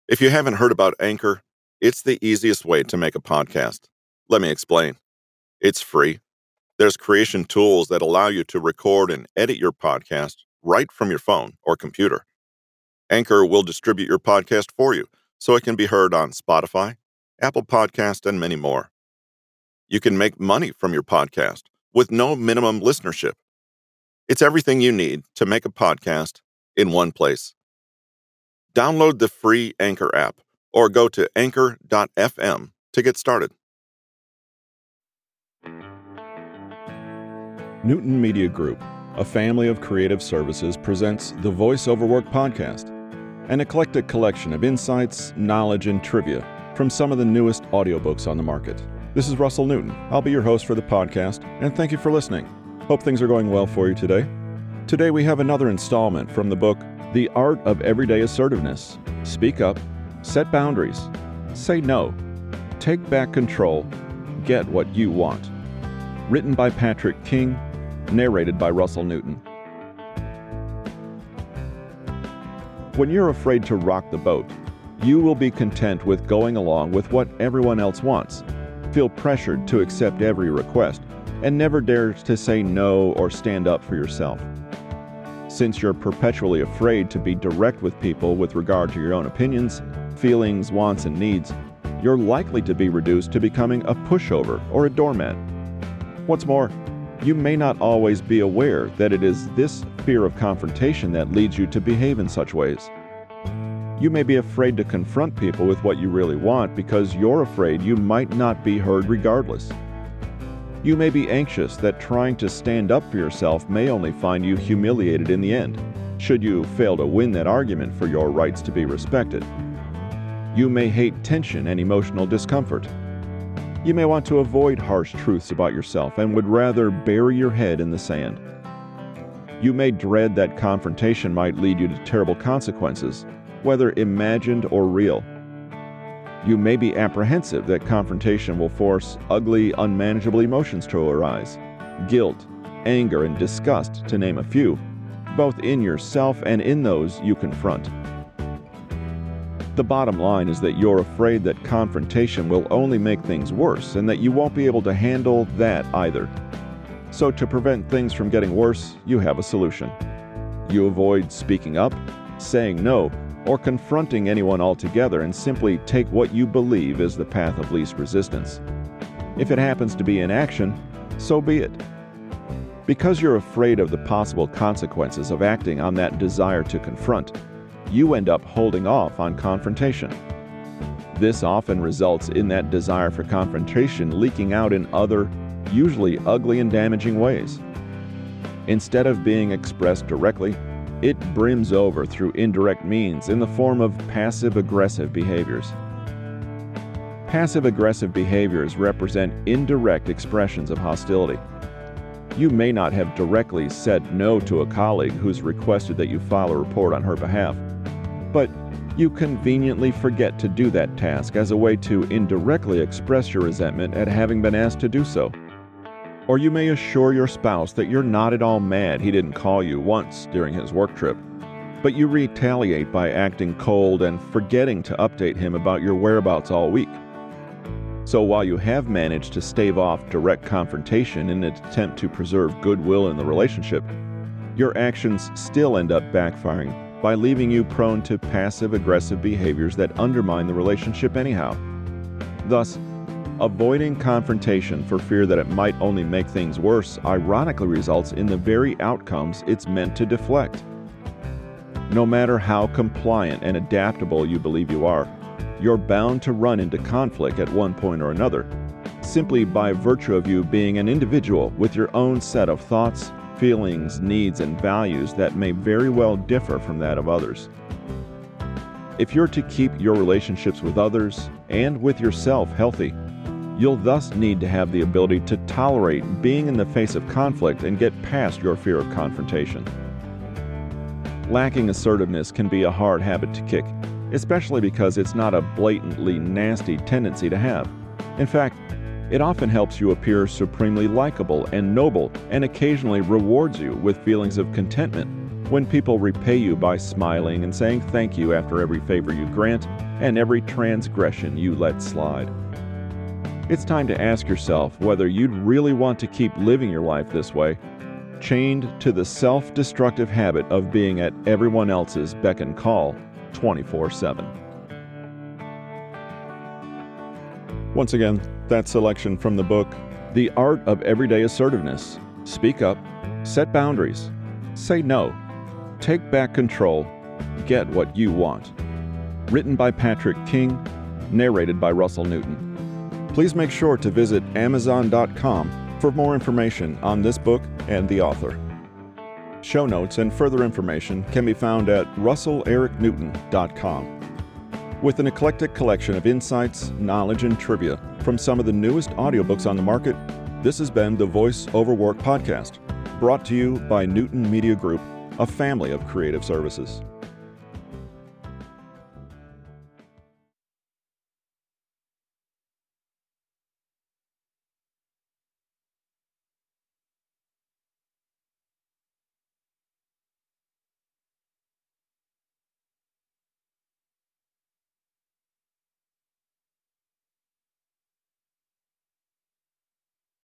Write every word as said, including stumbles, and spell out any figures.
If you haven't heard about Anchor, it's the easiest way to make a podcast. Let me explain. It's free. There's creation tools that allow you to record and edit your podcast right from your phone or computer. Anchor will distribute your podcast for you so it can be heard on Spotify, Apple Podcast, and many more. You can make money from your podcast with no minimum listenership. It's everything you need to make a podcast in one place. Download the free Anchor app or go to anchor dot f m to get started. Newton Media Group, a family of creative services, presents the Voice Over Work podcast, an eclectic collection of insights, knowledge, and trivia from some of the newest audiobooks on the market. This is Russell Newton. I'll be your host for the podcast, and thank you for listening. Hope things are going well for you today. Today we have another installment from the book, The Art of Everyday Assertiveness. Speak up, set boundaries, say no, take back control, get what you want. Written by Patrick King, narrated by Russell Newton. When you're afraid to rock the boat, you will be content with going along with what everyone else wants, feel pressured to accept every request, and never dare to say no or stand up for yourself. Since you're perpetually afraid to be direct with people with regard to your own opinions, feelings, wants, and needs, you're likely to be reduced to becoming a pushover or a doormat. What's more, you may not always be aware that it is this fear of confrontation that leads you to behave in such ways. You may be afraid to confront people with what you really want because you're afraid you might not be heard regardless. You may be anxious that trying to stand up for yourself may only find you humiliated in the end, should you fail to win that argument for your rights to be respected. You may hate tension and emotional discomfort. You may want to avoid harsh truths about yourself and would rather bury your head in the sand. You may dread that confrontation might lead you to terrible consequences, whether imagined or real. You may be apprehensive that confrontation will force ugly, unmanageable emotions to arise, guilt, anger, and disgust, to name a few, both in yourself and in those you confront. The bottom line is that you're afraid that confrontation will only make things worse and that you won't be able to handle that either. So to prevent things from getting worse, you have a solution. You avoid speaking up, saying no, or confronting anyone altogether and simply take what you believe is the path of least resistance. If it happens to be inaction, so be it. Because you're afraid of the possible consequences of acting on that desire to confront, you end up holding off on confrontation. This often results in that desire for confrontation leaking out in other, usually ugly and damaging ways. Instead of being expressed directly, it brims over through indirect means in the form of passive-aggressive behaviors. Passive-aggressive behaviors represent indirect expressions of hostility. You may not have directly said no to a colleague who's requested that you file a report on her behalf, but you conveniently forget to do that task as a way to indirectly express your resentment at having been asked to do so. Or you may assure your spouse that you're not at all mad he didn't call you once during his work trip, but you retaliate by acting cold and forgetting to update him about your whereabouts all week. So while you have managed to stave off direct confrontation in an attempt to preserve goodwill in the relationship, your actions still end up backfiring by leaving you prone to passive-aggressive behaviors that undermine the relationship anyhow. Thus, avoiding confrontation for fear that it might only make things worse ironically results in the very outcomes it's meant to deflect. No matter how compliant and adaptable you believe you are, you're bound to run into conflict at one point or another, simply by virtue of you being an individual with your own set of thoughts, feelings, needs, and values that may very well differ from that of others. If you're to keep your relationships with others and with yourself healthy, you'll thus need to have the ability to tolerate being in the face of conflict and get past your fear of confrontation. Lacking assertiveness can be a hard habit to kick, especially because it's not a blatantly nasty tendency to have. In fact, it often helps you appear supremely likable and noble and occasionally rewards you with feelings of contentment, when people repay you by smiling and saying thank you after every favor you grant and every transgression you let slide. It's time to ask yourself whether you'd really want to keep living your life this way, chained to the self-destructive habit of being at everyone else's beck and call twenty-four seven. Once again, that selection from the book, The Art of Everyday Assertiveness. Speak up, set boundaries, say no, take back control, get what you want. Written by Patrick King, narrated by Russell Newton. Please make sure to visit amazon dot com for more information on this book and the author. Show notes and further information can be found at russell eric newton dot com. With an eclectic collection of insights, knowledge, and trivia from some of the newest audiobooks on the market, this has been the Voice Over Work podcast, brought to you by Newton Media Group, a family of creative services.